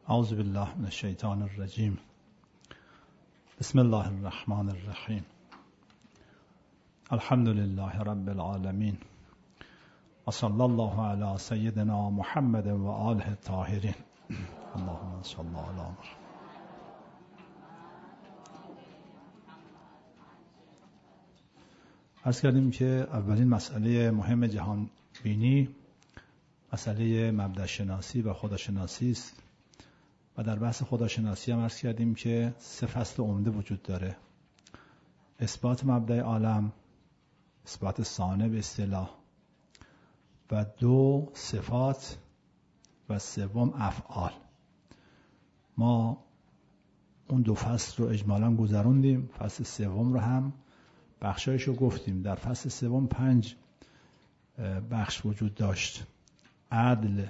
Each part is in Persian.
اعوذ بالله من الشیطان الرجیم. بسم الله الرحمن الرحیم. الحمد لله رب العالمین و صلی الله علی سیدنا محمد و آله الطاهرین. اللهم صل علی محمد. عرض کردیم که اولین مسئله مهم جهان بینی مسئله مبدأ شناسی و خداشناسی است و در بحث خداشناسی هم عرض کردیم که 3 فصل عمده وجود داره: اثبات مبدأ عالم، اثبات صانع به اصطلاح، و 2 صفات و 3 افعال. ما اون 2 فصل رو اجمالاً گذروندیم. فصل 3 رو هم بخشایش رو گفتیم. در فصل 3 5 بخش وجود داشت: عدل،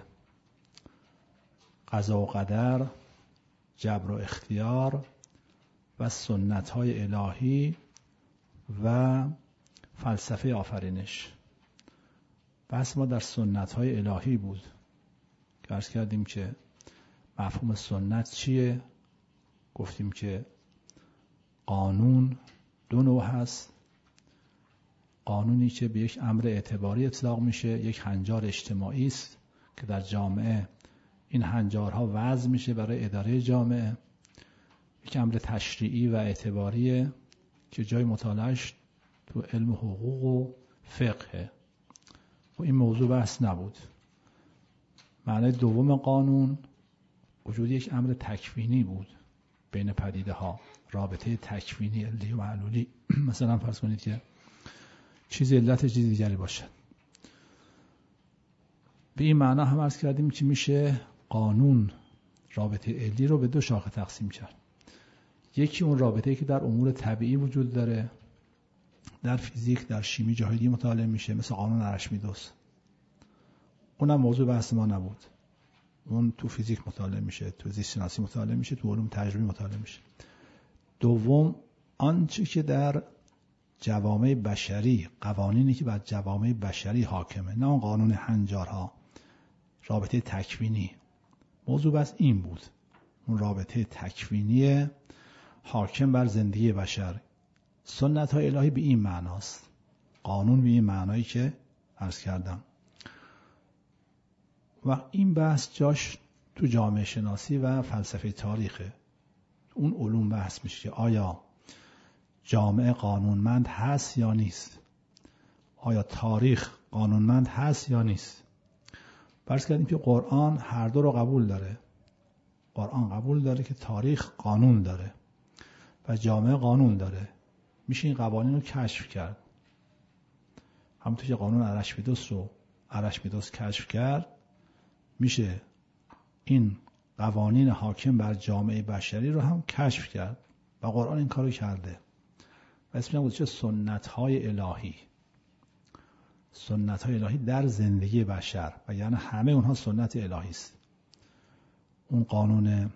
قضا و قدر، جبر و اختیار و سنت‌های الهی و فلسفه آفرینش. بحث ما در سنت‌های الهی بود که عرض کردیم که مفهوم سنت چیه. گفتیم که قانون 2 نوع هست: قانونی که به یک امر اعتباری اطلاق میشه، یک هنجار اجتماعی است که در جامعه این هنجارها وضع میشه برای اداره جامعه. یک امر تشریعی و اعتباریه که جای مطالعهش تو علم حقوق و فقه و این موضوع بحث نبود. معنی دوم قانون وجود یک امر تکوینی بود بین پدیده ها، رابطه تکوینی علی و معلولی. مثلا فرض کنید که چیز علت چیز دیگری باشد. به این معنا هم عرض کردیم که میشه قانون رابطه علی رو به 2 شاخه تقسیم کرد. یکی اون رابطه‌ای که در امور طبیعی وجود داره، در فیزیک، در شیمی جاهای دیگه مطالعه میشه، مثل قانون ارشمیدس. اونم موضوع بحث ما نبود. اون تو فیزیک مطالعه میشه، تو زیست شناسی مطالعه میشه، تو علوم تجربی مطالعه میشه. دوم آنچه که در جوامع بشری، قوانینی که بر جوامع بشری حاکمه، نه اون قانون هنجارها، رابطه تکوینی. موضوع بس این بود، اون رابطه تکوینی حاکم بر زندگی بشر. سنت های الهی به این معناست، قانون به این معنایی که عرض کردم. و این بحث جاش تو جامعه شناسی و فلسفه تاریخه. اون علوم بحث میشه که آیا جامعه قانونمند هست یا نیست، آیا تاریخ قانونمند هست یا نیست. فرض کردیم که قرآن هر دو رو قبول داره. قرآن قبول داره که تاریخ قانون داره و جامعه قانون داره. میشه این قوانین رو کشف کرد. همونطور که قانون ارشمیدس کشف کرد، میشه این قوانین حاکم بر جامعه بشری رو هم کشف کرد و قرآن این کارو کرده. و اسمش بود چه؟ سنت‌های الهی. سنت‌های الهی در زندگی بشر، و یعنی همه اونها سنت الهی است. اون قانون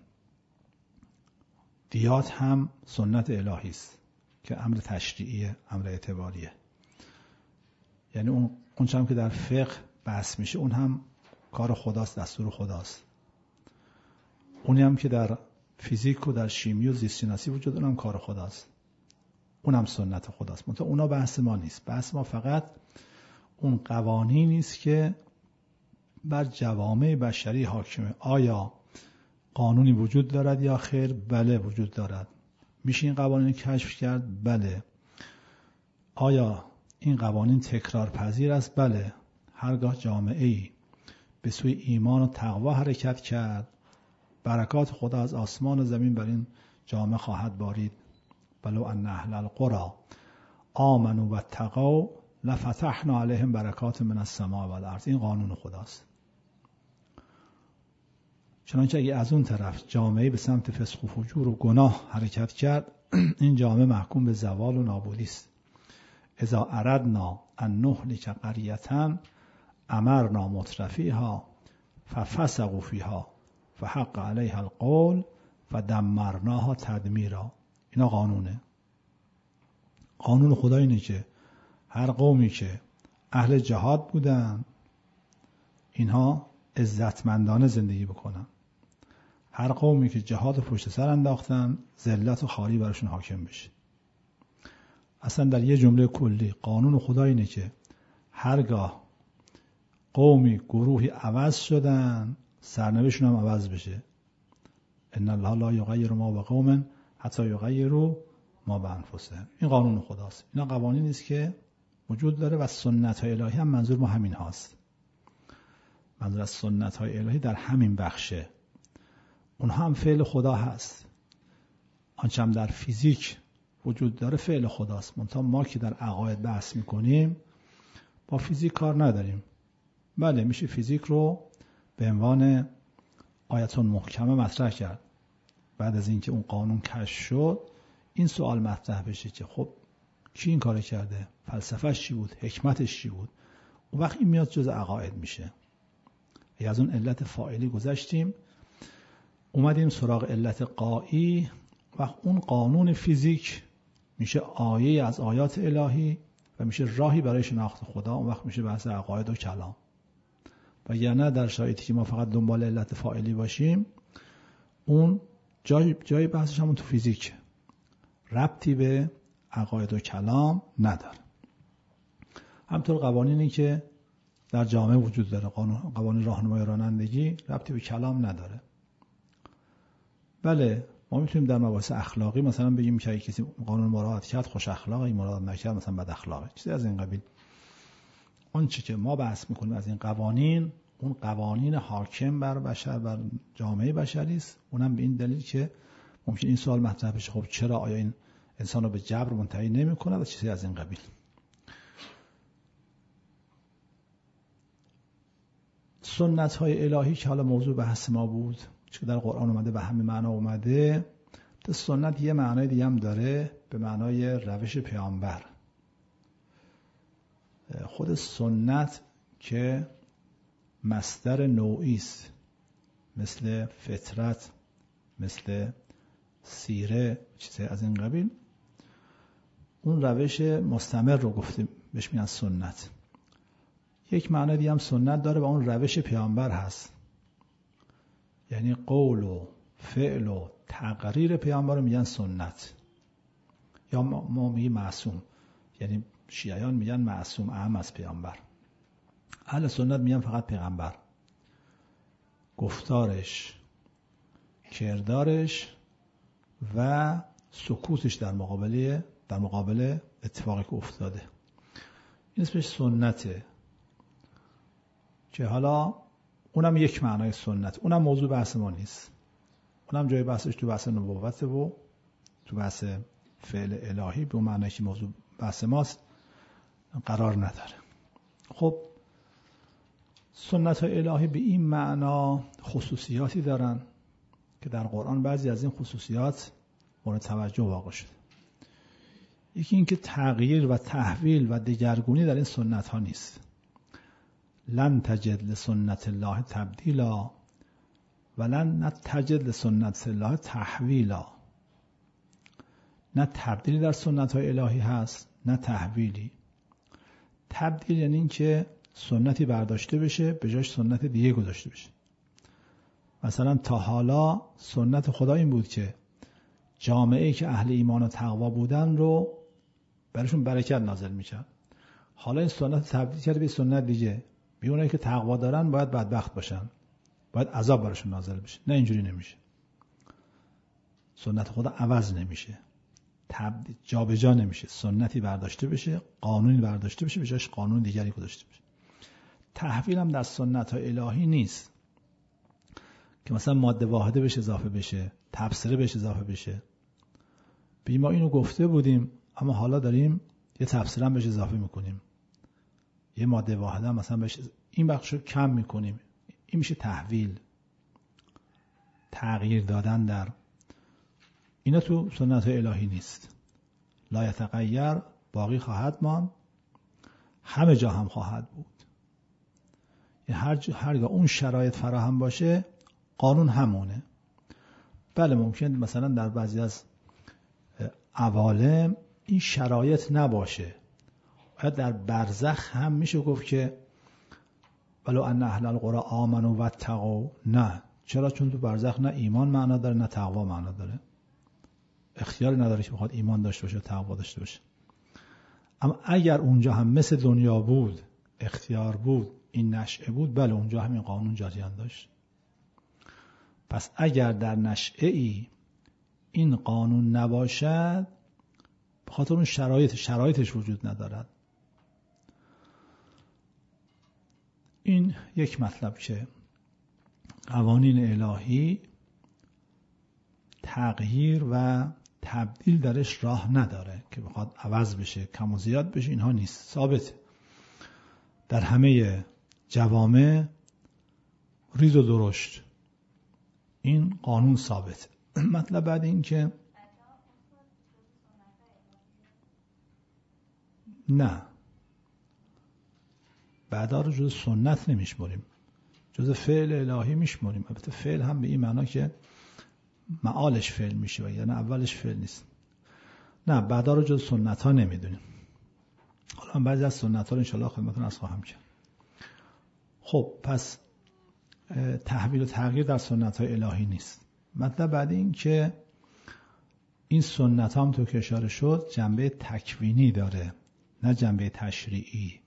دیات هم سنت الهی است که امر تشریعیه، امر اعتباریه. یعنی اون چم که در فقه بحث میشه، اون هم کار خداست، دستور خداست. اونی هم که در فیزیک و در شیمی و زیست شناسی وجود، اونم کار خداست، اونم سنت خداست. منتها اونا بحث ما نیست. بحث ما فقط اون قوانینی است که بر جوامع بشری حاکمه. آیا قانونی وجود دارد یا خیر؟ بله وجود دارد. میشه این قوانین کشف کرد؟ بله. آیا این قوانین تکرار پذیر است؟ بله. هرگاه جامعه‌ای به سوی ایمان و تقوا حرکت کرد، برکات خدا از آسمان و زمین بر این جامعه خواهد بارید. ولو ان اهل القری آمنوا واتقوا لفتحنا علیهم برکات من السماء والارض. این قانون خداست. چنانچه اگه از اون طرف جامعه به سمت فسق و فجور و گناه حرکت کرد، این جامعه محکوم به زوال و نابودی است. اذا اردنا ان نهلک قریة امرنا مترفیها ففسقوا فیها فحق علیها القول فدمرناها تدمیرا. اینا قانونه. قانون خدا اینه که هر قومی که اهل جهاد بودن، اینها عزتمندانه زندگی بکنن. هر قومی که جهاد و پشت سر انداختن ذلت و خواری براشون حاکم بشه. اصلا در یه جمله کلی قانون خدا اینه که هرگاه قومی گروهی عوض شدن سرنوشتشون هم عوض بشه. ان الله لا یغیر ما بقوم حتی یغیروا ما بانفسهم. این قانون خداست. اینا قوانینی نیست که وجود داره و سنت های الهی هم منظور ما همین هاست. منظور از سنت های الهی در همین بخشه. اونها هم فعل خدا هست. آنچه هم در فیزیک وجود داره فعل خداست. منتها ما که در عقاید بحث میکنیم با فیزیک کار نداریم. بله میشه فیزیک رو به عنوان آیتون محکمه مطرح کرد. بعد از اینکه اون قانون کشف شد این سوال مطرح بشه که خب کی این کار کرده؟ فلسفه‌اش چی بود؟ حکمتش چی بود؟ اون وقت این میاد جز عقاید میشه. از اون علت فاعلی گذشتیم اومدیم سراغ علت قایی و اون قانون فیزیک میشه آیه از آیات الهی و میشه راهی برای شناخت خدا. اون وقت میشه بحث عقاید و کلام. و یا نه در شرایطی که ما فقط دنبال علت فاعلی باشیم اون جای بحثش همون تو فیزیک ربطی به عقاید و کلام نداره. همطور قوانینی که در جامعه وجود داره قوانین راهنمای رانندگی ربطی به کلام نداره. بله ما میتونیم در مباحث اخلاقی مثلا بگیم که کسی قانون مراعات کرد خوش اخلاقه، این مراعات نکرد مثلا بد اخلاقه، چیزی از این قبیل. اون چیزی که ما بحث میکنیم از این قوانین اون قوانین حاکم بر بشر بر جامعه بشری است. اونم به این دلیل که ممکن این سوال مطرح بشه خب چرا آیا این انسان رو به جبر منتهی نمیکنه و چیزی از این قبیل. سنت های الهی که حالا موضوع بحث ما بود که در قرآن اومده به همین معنا اومده. سنت یه معنای دیگه هم داره به معنای روش پیامبر. خود سنت که مصدر نوعی است مثل فطرت مثل سیره چیزی از این قبیل، اون روش مستمر رو گفتیم بهش میگن سنت. یک معنی دیگه هم سنت داره و اون روش پیامبر هست. یعنی قول و فعل و تقریر پیامبر رو میگن سنت. یا ما میگیم معصوم، یعنی شیعیان میگن معصوم اعم از پیامبر. اهل سنت میگن فقط پیغمبر، گفتارش، کردارش و سکوتش در مقابل اتفاقی که افتاده. این اسمش سنته که حالا اونم یک معنای سنت، اونم موضوع بحث ما نیست. اونم جای بحثش تو بحث نبوت و تو بحث فعل الهی به معنی که موضوع بحث ماست قرار نداره. خب سنت های الهی به این معنا خصوصیاتی دارن که در قرآن بعضی از این خصوصیات مورد توجه واقع شده. یکی این که تغییر و تحویل و دگرگونی در این سنت ها نیست. لن تجد لسنت الله تبدیلا و لن تجد لسنت الله تحویلا. نه تبدیلی در سنت های الهی هست نه تحویلی. تبدیل یعنی این که سنتی برداشته بشه به جاش سنت دیگه گذاشته بشه. مثلا تا حالا سنت خدا این بود که جامعه‌ای که اهل ایمان و تقوا بودن رو براشون برکت نازل می‌کرد. حالا این سنت تبدیل کرده به سنت دیگه. اونایی که تقوا دارن باید بدبخت باشن، باید عذاب براشون نازل بشه. نه اینجوری نمیشه. سنت خدا عوض نمیشه، تبدیل جابجا نمیشه. سنتی برداشته بشه، قانونی برداشته بشه، به جاش قانون دیگری گذاشته بشه. تحویل هم در سنت های الهی نیست که مثلا ماده واحده بهش اضافه بشه، تبصره بهش اضافه بشه. ما اینو گفته بودیم اما حالا داریم یه تبصره هم بهش اضافه میکنیم، یه ماده واحده هم مثلا بهش این بخشو کم میکنیم. این میشه تحویل، تغییر دادن. در اینا تو سنت های الهی نیست. لا یتغیر، باقی خواهد ماند، همه جا هم خواهد بود. هرگاه اون شرایط فراهم باشه قانون همونه. بله ممکن مثلا در بعضی از عوالم این شرایط نباشه. در برزخ هم میشه گفت که ولو ان اهل القرى آمنوا واتقوا، نه چرا؟ چون تو برزخ نه ایمان معنا داره نه تقوا معنا داره. اختیاری نداره که بخواد ایمان داشته باشه تقوا داشته باشه. اما اگر اونجا هم مثل دنیا بود، اختیار بود، این نشأه بود، بله اونجا همین قانون جریان داشت. پس اگر در نشأه ای این قانون نباشد، به خاطر اون شرایطش وجود ندارد. این یک مطلب که قوانین الهی تغییر و تبدیل درش راه نداره که بخواد عوض بشه، کم و زیاد بشه، اینها نیست، ثابته. در همه جوامع ریز و درشت این قانون ثابت. مطلب بعد این که نه، بعدا رو جز سنت نمیشمریم، جز فعل الهی میشمریم. البته فعل هم به این معنا که معالش فعل میشه و یعنی اولش فعل نیست. نه، بعدا رو جز سنت ها نمیدونیم. حالا بعضی از سنت ها رو انشاءالله خدمتتون عرض خواهم کرد. خب پس تحویل و تغییر در سنت های الهی نیست. مطلب بعد این که این سنت ها هم تو که اشاره شد جنبه تکوینی داره، نه جنبه تشریعی.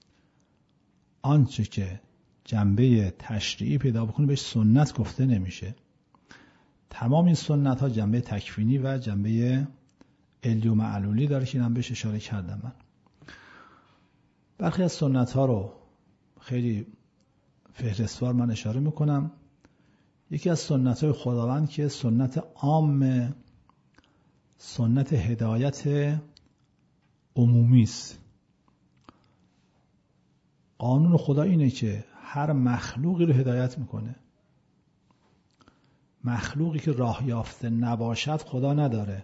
آنچه که جنبه تشریعی پیدا بکنه بهش سنت گفته نمیشه. تمام این سنت ها جنبه تکوینی و جنبه علی و معلولی داره که اینم بهش اشاره کردم. من برخی از سنت ها رو خیلی فهرستوار من اشاره میکنم. یکی از سنت های خداوند که سنت عام، سنت هدایت عمومی است. قانون خدا اینه که هر مخلوقی رو هدایت میکنه. مخلوقی که راه یافته نباشد خدا نداره.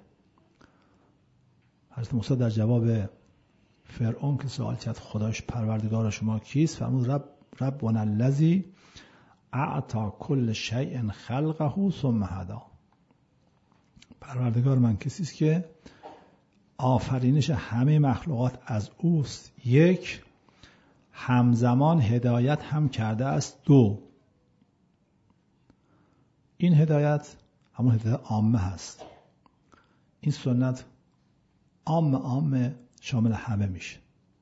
حضرت موسی در جواب فرعون که سوال کرد خداش پروردگار شما کیست، فرمود ربنا الذی اعطی کل شیء خلقه ثم هدی. پروردگار من کسی است که آفرینش همه مخلوقات از اوست. یک، همزمان هدایت هم کرده است. دو، این هدایت همون هدایت عامه هست. این سنت عامه شامل همه میشه.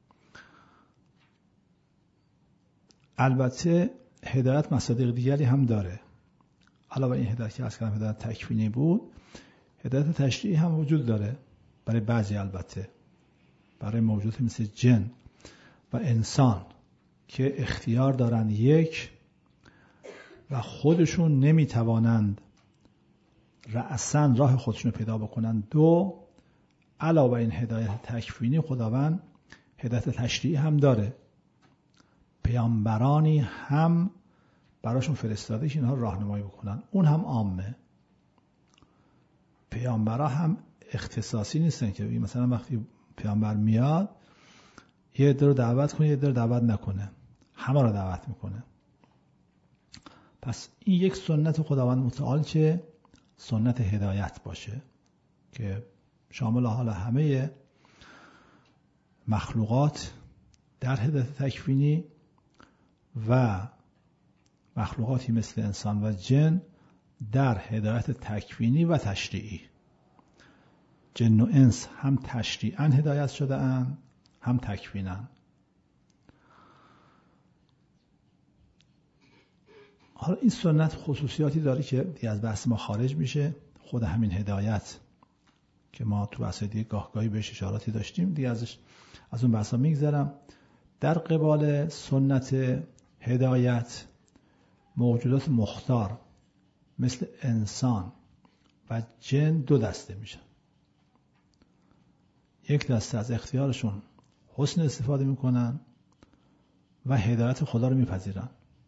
البته هدایت مصادیق دیگری هم داره. علاوه این هدایت که از کردم هدایت تکوینی بود، هدایت تشریعی هم وجود داره برای بعضی، البته برای موجودات مثل جن و انسان که اختیار دارن یک و خودشون نمیتوانند رأساً راه خودشون رو پیدا بکنن. دو، علاوه این هدایت تکوینی خداوند هدایت تشریعی هم داره. پیامبرانی هم براشون فرستاده که اینها راهنمایی بکنن، اون هم عامه. پیامبرا هم اختصاصی نیستن که مثلا وقتی پیامبر میاد یه عده رو دعوت کنه یه عده رو دعوت نکنه، همه رو دعوت میکنه. پس این یک سنت خداوند متعال که سنت هدایت باشه که شامل حال همه مخلوقات در هدایت تکوینی و مخلوقاتی مثل انسان و جن در هدایت تکوینی و تشریعی. جن و انس هم تشریعاً هدایت شده اند هم تکویناً. حالا این سنت خصوصیاتی داره که دیگه از بحث ما خارج میشه. خود همین هدایت که ما تو بحث دیگه گاهگاهی بهش اشاراتی داشتیم، دیگه از اون بحثا میگذرم. در قبال سنت هدایت موجودات مختار مثل انسان و جن دو دسته میشن. یک دسته از اختیارشون حسن استفاده میکنن و هدایت خدا رو میپذیرن،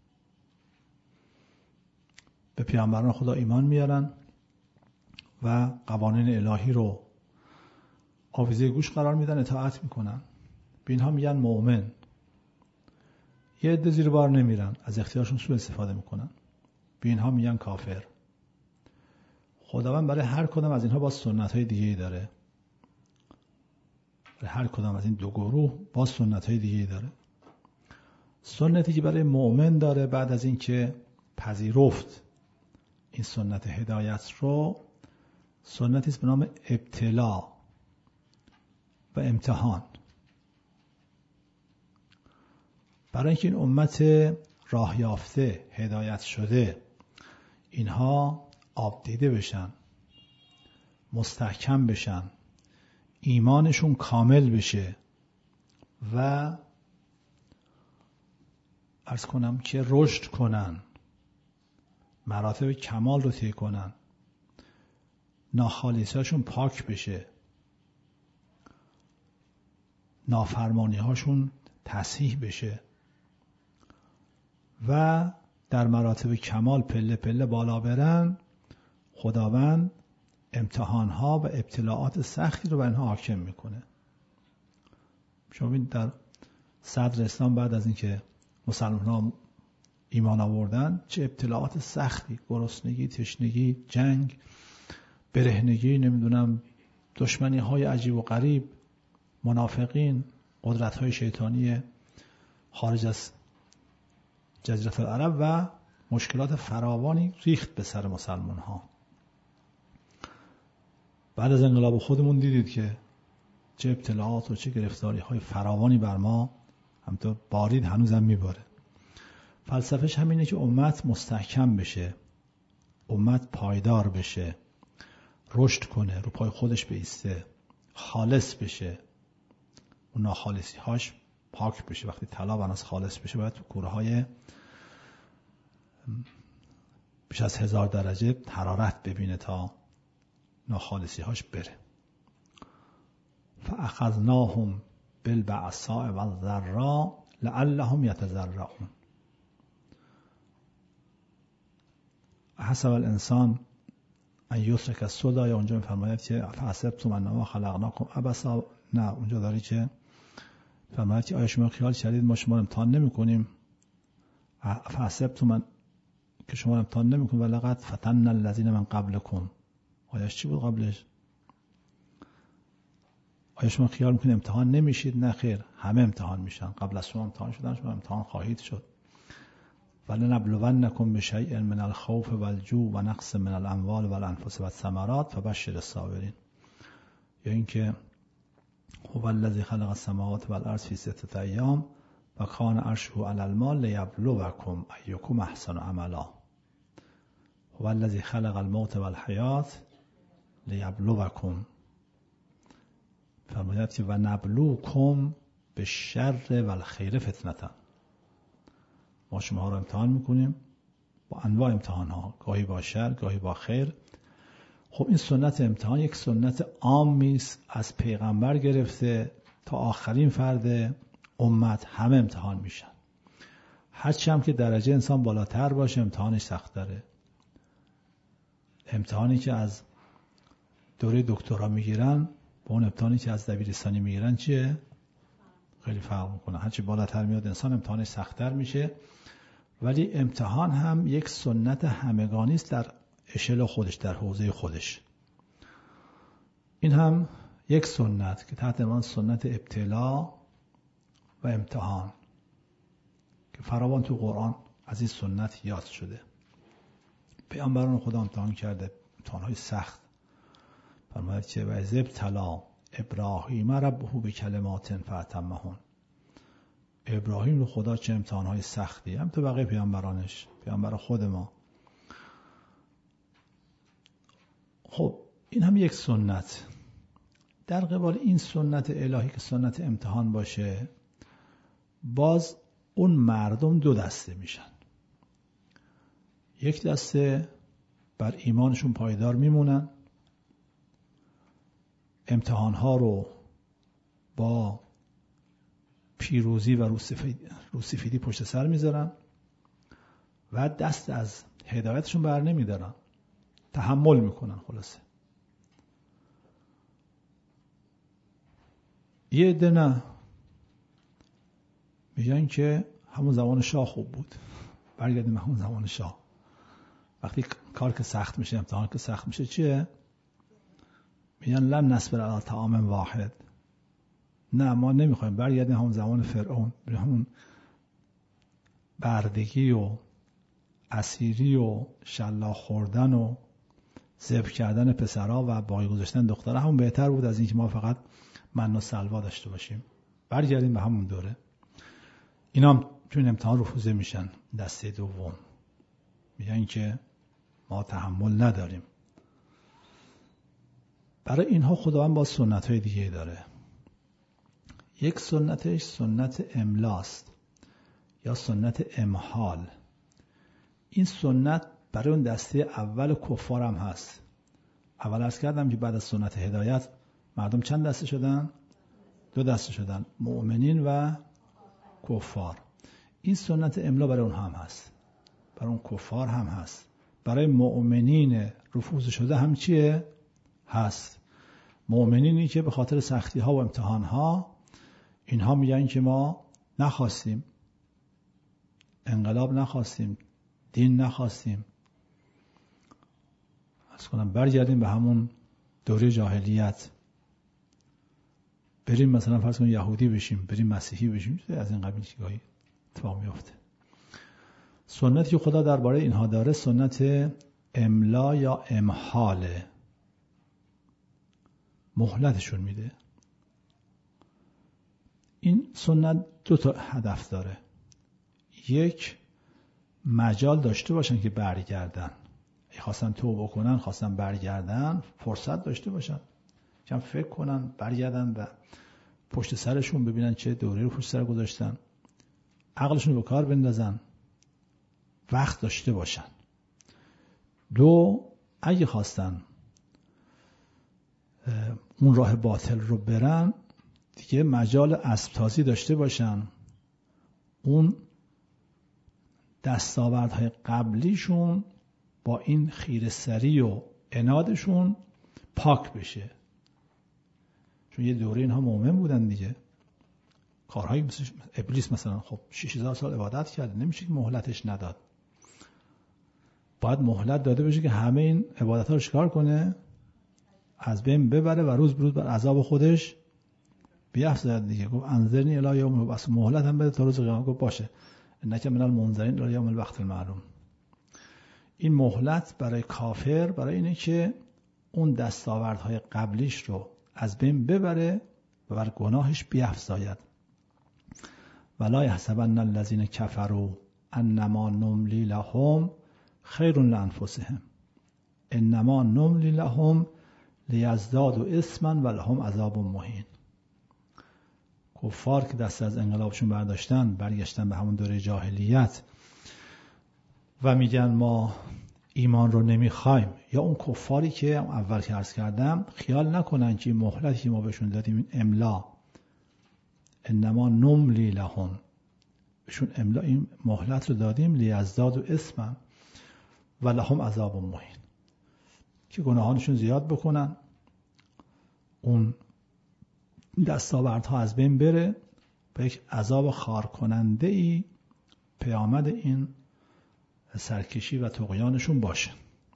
به پیامبران خدا ایمان میارن و قوانین الهی رو آویزه گوش قرار میدن، اطاعت میکنن. به اینها میگن مؤمن. یه عده زیر بار نمیرن، از اختیارشون سوء استفاده میکنن، به اینها میگن کافر. خداوند برای هر کدام از اینها با سنت‌های دیگه‌ای داره. برای هر کدام از این دو گروه با سنت‌های دیگه‌ای داره. سنتی که برای مؤمن داره بعد از اینکه پذیرفت این سنت هدایت رو سنتی است به نام ابتلا و امتحان. برای اینکه این امت راه یافته، هدایت شده، اینها آب دیده بشن، مستحکم بشن، ایمانشون کامل بشه و عرض کنم که رشد کنن، مراتب کمال رو طی کنن، ناخالصی‌هاشون پاک بشه، نافرمانی‌هاشون تصحیح بشه و در مراتب کمال پله پله بالا برن، خداوند امتحان‌ها و ابتلاعات سختی رو بر اینها حاکم میکنه. شما ببینید در صدر اسلام بعد از اینکه مسلمان‌ها ایمان آوردن چه ابتلاعات سختی، گرسنگی، تشنگی، جنگ، برهنگی، نمیدونم دشمنی‌های عجیب و غریب، منافقین، قدرت‌های شیطانی خارج از جزیره العرب و مشکلات فراوانی ریخت به سر مسلمان‌ها. بعد از انقلاب خودمون دیدید که چه ابتلاعات و چه گرفتاری‌های فراوانی بر ما همینطور بارید، هنوزم میباره. فلسفهش همینه که امت مستحکم بشه، امت پایدار بشه، رشد کنه، رو پای خودش بیسته، خالص بشه، اون ناخالصی‌هاش پاک بشه. وقتی طلا بناس خالص بشه باید تو کورهای بیش از 1000 درجه حرارت ببینه تا ناخالصی‌هاش بره. فاخذناهم بالبأساء والضراء لعلهم یتضرعون. حسب الانسان ان یترک سدى، یا اونجا میفرماید که فحسبتم انما خلقناکم عبثا، نه اونجا داری که فرماید که آیا شما خیال کردید ما شما رو امتحان نمی‌کنیم؟ فحسبتم که شما رو امتحان نمی‌کنیم ولقد فتنا الذین من قبلکم. آیاش چی بود قبلش؟ آیا شما خیال می‌کنید امتحان نمیشید؟ نه خیر، همه امتحان میشن. قبل از شما امتحان شدن، شما امتحان خواهید شد. ولنبلونکم بشیء من الخوف والجوع و نقص من الاموال والانفس والثمرات فبشر الصابرین. یا اینکه هو الذی خلق السماوات والارض فی 6 ایام و کان عرشه علی الماء لیبلوکم ایکم احسن عملا. هو الذی خلق الموت والحیات لیبلوکم. فرماید که و نبلوکم بالشر والخیر فتنه. ما شما رو امتحان میکنیم با انواع امتحان ها، گاهی با شر، گاهی با خیر. خب این سنت امتحان یک سنت عامی است، از پیغمبر گرفته تا آخرین فرد امت همه امتحان میشن. هرچی هم که درجه انسان بالاتر باشه امتحانش سخت‌تره. امتحانی که از دوره دکترا میگیرن با اون امتحانی که از دبیرستانی میگیرن چیه؟ خیلی فرق میکنه. هرچی بالاتر میاد انسان امتحانش سخت‌تر میشه. ولی امتحان هم یک سنت همگانی است در اشل خودش، در حوزه خودش. این هم یک سنت که تحت عنوان سنت ابتلا و امتحان که فراوان تو قرآن از این سنت یاد شده. پیامبران خدا امتحان کرده، امتحان‌های سخت. فرماید که و اذ ابتلی ابراهیم ربه بکلمات فاتمهن. ابراهیم رو خدا چه امتحان‌های سختی، هم تو بقیه پیامبرانش، پیامبر خود ما. خب این هم یک سنت. در قبال این سنت الهی که سنت امتحان باشه، باز اون مردم دو دسته میشن. یک دسته بر ایمانشون پایدار میمونن، امتحانها رو با پیروزی و روسفیدی پشت سر میذارن و دست از هدایتشون بر نمیدارن، تحمل میکنن. خلاصه یه عده نه، میگن که همون زمان شاه خوب بود، برگردیم همون زمان شاه. وقتی کار که سخت میشه، امتحان که سخت میشه چیه؟ میگن لن نصبر علی طعام واحد. نه ما نمیخوایم، برگردیم همون زمان فرعون، همون بردگی و اسیری و شلاق خوردن و ذبح کردن پسرها و باقی گذاشتن دخترها همون بهتر بود از اینکه ما فقط من و سلوا داشته باشیم. برگردیم به همون دوره. اینا هم توی امتحان رفوزه میشن. دسته دوم میگن که ما تحمل نداریم. برای اینها خداوند با سنت‌های دیگه داره. یک سنتش سنت املاست یا سنت امحال. این سنت برای اون دسته اول کفار هم هست. اول عرض کردم که بعد از سنت هدایت مردم چند دسته شدن؟ 2 دسته شدن، مؤمنین و کفار. این سنت املا برای اون هم هست، برای اون کفار هم هست، برای مؤمنین رفوز شده هم چیه؟ هست. مؤمنینی که به خاطر سختی ها و امتحان ها اینها میگن که ما نخواستیم، انقلاب نخواستیم، دین نخواستیم. از کنم برگردیم به همون دوره جاهلیت، بریم مثلا فرض کنیم یهودی بشیم، بریم مسیحی بشیم، از این قبیل چیزایی اتفاق میفته. سنتی که خدا درباره اینها داره سنت املا یا امحاله، مهلتشون میده. این سنت 2 تا هدف داره. یک، مجال داشته باشن که برگردن، خواستن توبه کنن، خواستن برگردن، فرصت داشته باشن، کم فکر کنن، برگردن و پشت سرشون ببینن چه دوره رو پشت سر گذاشتن، عقلشون رو به کار بندازن، وقت داشته باشن. 2، اگه خواستن اون راه باطل رو برن، دیگه مجال اسب‌تازی داشته باشن، اون دستاوردهای قبلیشون با این خیره‌سری و عنادشون پاک بشه. چون یه دوره اینها مؤمن بودن دیگه، کارهایی مثل ابلیس مثلا خب 6000 سال عبادت کرده، نمیشه که مهلتش نداد. باید مهلت داده بشه که همه این عبادت‌ها رو چیکار کنه؟ از بین ببره و روز به روز بر عذاب خودش بیفزاید دیگه. گفت انظرنی الی یوم البعث، مهلت هم بده تا روز قیامت. گفت باشه، انک من المنذرین الی یوم الوقت المعلوم. این مهلت برای کافر برای اینه که اون دستاوردهای قبلیش رو از بین ببره و بر گناهش بیفزاید. ولا یحسبن الذین کفروا انما نملی لهم خیر لانفسهم انما نملی لهم لیزدادوا اثما ولهم عذاب مهین. کفار که دست از انقلابشون برداشتن، برگشتن به همون دوره جاهلیت و میگن ما ایمان رو نمیخوایم، یا اون کفاری که اول که عرض کردم خیال نکنن که این مهلتی که ما بهشون دادیم، این املا، انما نملی لهم، بهشون املا این مهلت رو دادیم لیزدادوا اثما ولهم عذاب مهین، که گناهانشون زیاد بکنن، اون دستاوردها از بین بره و یک عذاب خار کننده ای پیامد این سرکشی و طغیانشون باشه.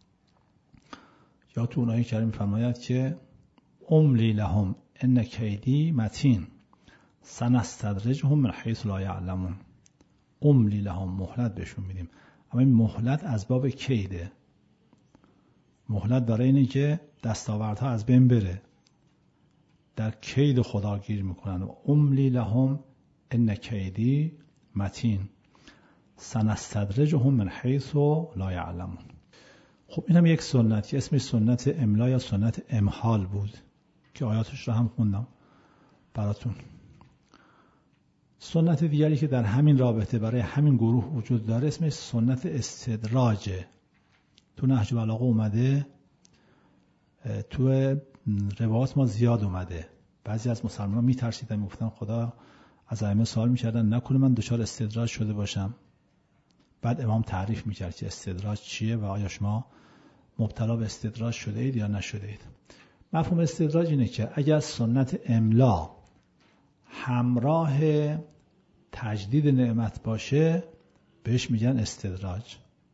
یا تو اونایی کریم فرماید که املی لهم ان کیدی متین سنستدرجهم من حیث لا یعلمون. املی لهم، مهلت بهشون میدیم، اما این مهلت از باب کیده. مهلت برای اینه که دستاوردها از بین بره، در کید خدا گیر میکنن. و املی لهم ان کیدی متین سنستدرجهم من حیث لا یعلمون. خب این هم یک سنت که اسمش سنت املا یا سنت امحال بود که آیاتش رو هم خوندم براتون. سنت دیگری که در همین رابطه برای همین گروه وجود داره اسمش سنت استدراجه. تو نهج البلاغه اومده، تو روایات ما زیاد اومده. بعضی از مسلمانان میترسیدن، میگفتن خدا از ائمه سوال میکردن نکنه من دچار استدراج شده باشم. بعد امام تعریف میکرد که استدراج چیه و آیا شما مبتلا به استدراج شده اید یا نشده اید. مفهوم استدراج اینه که اگر سنت املا همراه تجدید نعمت باشه بهش میگن استدراج.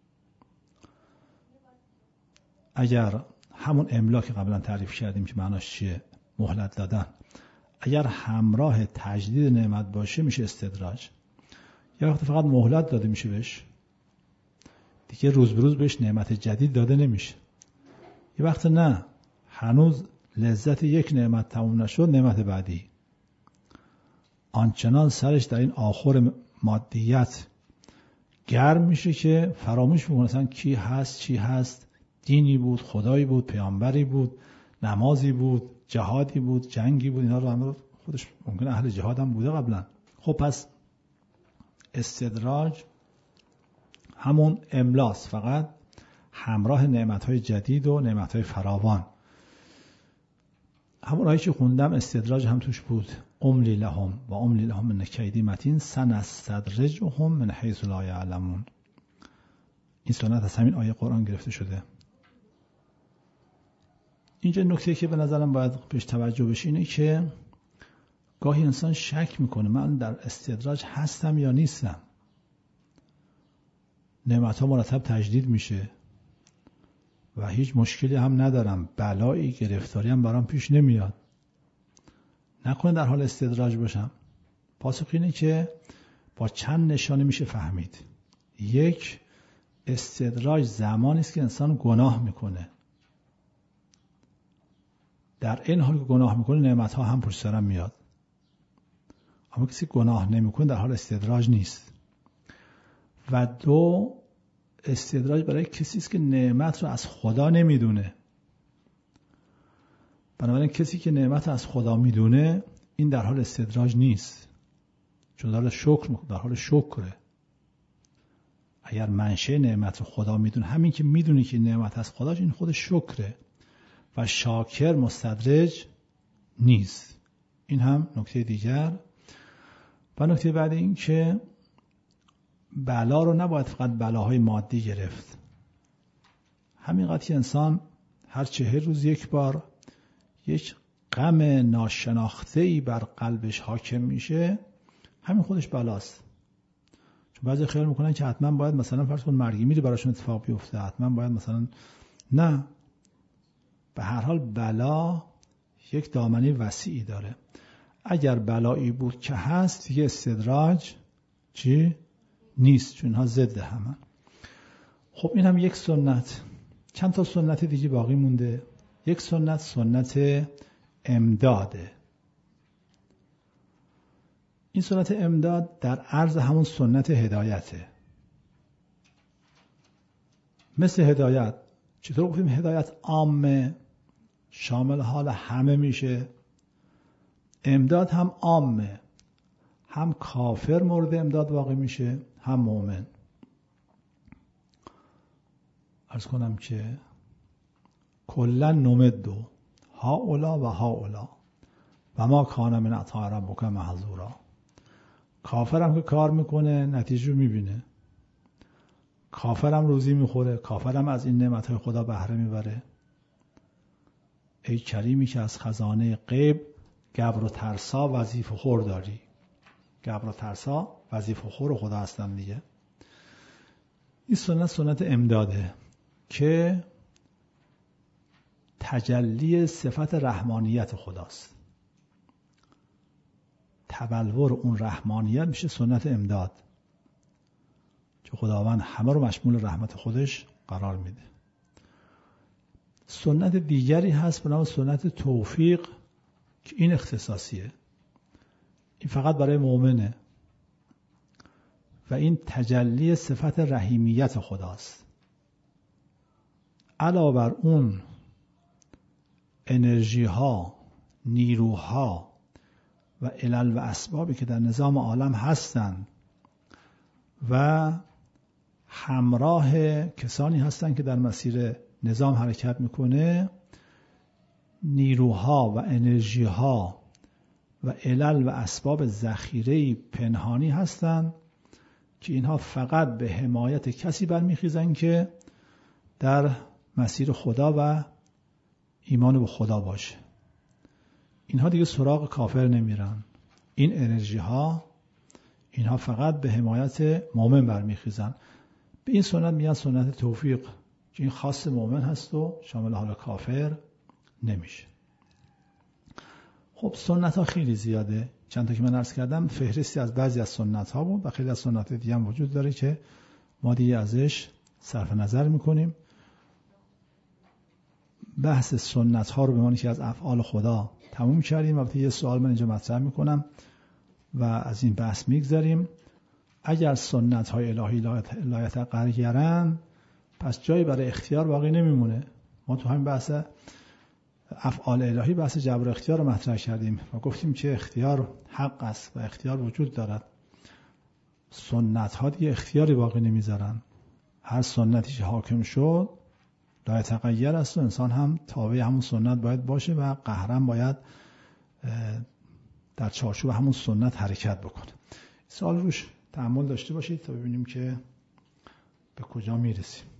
اگر همون املا که قبلا تعریف کردیم که معناش چیه، مهلت دادن، اگر همراه تجدید نعمت باشه میشه استدراج. یا وقتی فقط مهلت داده میشه بهش دیگه روز به روز بهش نعمت جدید داده نمیشه. یه وقت نه، هنوز لذت یک نعمت تموم نشد، نعمت بعدی آنچنان سرش در این آخر مادیت گرم میشه که فراموش میکنه اصلا کی هست، چی هست، دینی بود، خدایی بود، پیامبری بود، نمازی بود، جهادی بود، جنگی بود. اینا رو هم خودش ممکنه اهل جهاد هم بوده قبلا. خب پس استدراج همون املاس، فقط همراه نعمتهای جدید و نعمتهای فراوان. همون آیه که خوندم استدراج هم توش بود. املی لهم و املی لهم ان کیدی متین سنستدرجهم من حیث لا یعلمون. این سنت از همین آیه قرآن گرفته شده. اینجا نکته که به نظرم باید بهش توجه بشه اینه که گاهی انسان شک میکنه من در استدراج هستم یا نیستم. نعمت‌ها مرتب تجدید میشه و هیچ مشکلی هم ندارم، بلایی گرفتاری هم برام پیش نمیاد، نکنه در حال استدراج باشم. پاسخ اینه که با چند نشانه میشه فهمید. یک، استدراج زمانی است که انسان گناه میکنه. در این حال که گناه میکنه نعمت‌ها هم پشت سرم میاد. اما کسی گناه نمیکنه در حال استدراج نیست. و دو، استدراج برای کسی است که نعمت رو از خدا نمیدونه. بنابراین کسی که نعمت از خدا میدونه این در حال استدراج نیست، چون در حال شکره. اگر منشأ نعمت رو خدا میدونه، همین که میدونه که نعمت از خداش، این خود شکره و شاکر مستدرج نیست. این هم نکته دیگر. و نکته بعد این که بلا رو نباید فقط بلاهای مادی گرفت. همینقدر که انسان هر 40 روز یک بار یک غم ناشناخته‌ای بر قلبش حاکم میشه، همین خودش بلاست. چون بعضی خیال میکنن که حتما باید مثلا فرض کن مرگی میری براشون اتفاق بیفته، حتما باید مثلا، نه، به هر حال بلا یک دامنه وسیعی داره. اگر بلایی بود که هست دیگه استدراج چی؟ نیست، چون اینها ضد همن. خب این هم یک سنت. چند تا سنت دیگه باقی مونده. یک سنت، سنت امداده. این سنت امداد در عرض همون سنت هدایته. مثل هدایت، چطور گفتیم هدایت عامه، شامل حال همه میشه، امداد هم عامه، هم کافر مورد امداد واقع میشه، هم مؤمن. عرض کنم که کلا نمدو هاولا و هاولا و ما کان من عطاء ربک محظورا. کافرم که کار میکنه نتیجه رو میبینه، کافرم روزی میخوره، کافرم از این نعمتهای خدا بهره میبره. ای کریمی که از خزانه غیب گبر و ترسا وظیفه خور داری. گبر و ترسا وظیفه خور خدا هستن دیگه. این سنت امداده که تجلی صفت رحمانیت خداست. تبلور اون رحمانیت میشه سنت امداد، که خداوند همه رو مشمول رحمت خودش قرار میده. سنت دیگری هست به نام سنت توفیق که این اختصاصیه، این فقط برای مؤمنه و این تجلی صفت رحیمیت خداست. علاوه بر اون انرژی ها، نیروها و علل و اسبابی که در نظام عالم هستند و همراه کسانی هستند که در مسیر نظام حرکت میکنه، نیروها و انرژی ها و علل و اسباب ذخیره پنهانی هستند که اینها فقط به حمایت کسی برمیخیزند که در مسیر خدا و ایمان به خدا باشه. اینها دیگه سراغ کافر نمیرن. این انرژی ها، اینها فقط به حمایت مؤمن برمیخیزن. به این سنت میگن سنت توفیق، که این خاص مؤمن هست و شامل حال کافر نمیشه. خب سنت ها خیلی زیاده. چند تا که من عرض کردم فهرستی از بعضی از سنت ها بود و خیلی از سنت دیگه هم وجود داره که ما دیگه ازش صرف نظر میکنیم. بحث سنت ها رو به معنی که از افعال خدا تموم کردیم. البته یه سوال من اینجا مطرح میکنم و از این بحث میگذریم. اگر سنت های الهی لا یتغیرن، پس جایی برای اختیار باقی نمیمونه. ما تو همین بحث افعال الهی بحث جبر اختیار رو مطرح کردیم و گفتیم که اختیار حق است و اختیار وجود دارد. سنت ها دیگه اختیاری باقی نمیذارن. هر سنتی که حاکم شد لا یتغیر است و انسان هم تابع همون سنت باید باشه و قهرن باید در چارچوب همون سنت حرکت بکنه. سوال روش تأمل داشته باشید تا ببینیم که به کجا میرسیم.